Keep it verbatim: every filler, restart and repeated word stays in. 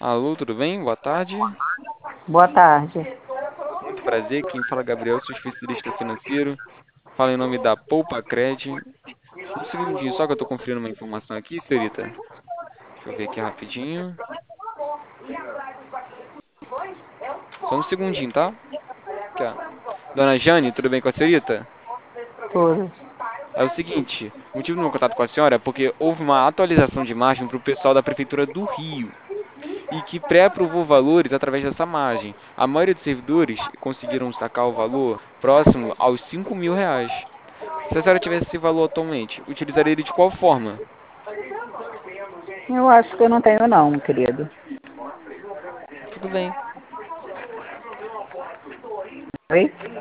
Alô, tudo bem? Boa tarde. Boa tarde. Muito prazer. Quem fala é Gabriel, sou especialista financeiro. Fala em nome da Poupa Cred. Um segundinho só que eu tô conferindo uma informação aqui, senhorita. Deixa eu ver aqui rapidinho. Só um segundinho, tá? Aqui, ó. Dona Jane, tudo bem com a senhorita? Tudo. É o seguinte, o motivo do meu contato com a senhora é porque houve uma atualização de margem para o pessoal da Prefeitura do Rio e que pré-aprovou valores através dessa margem. A maioria dos servidores conseguiram sacar o valor próximo aos cinco mil reais. Se a senhora tivesse esse valor atualmente, utilizaria ele de qual forma? Eu acho que eu não tenho não, querido. Tudo bem. Oi?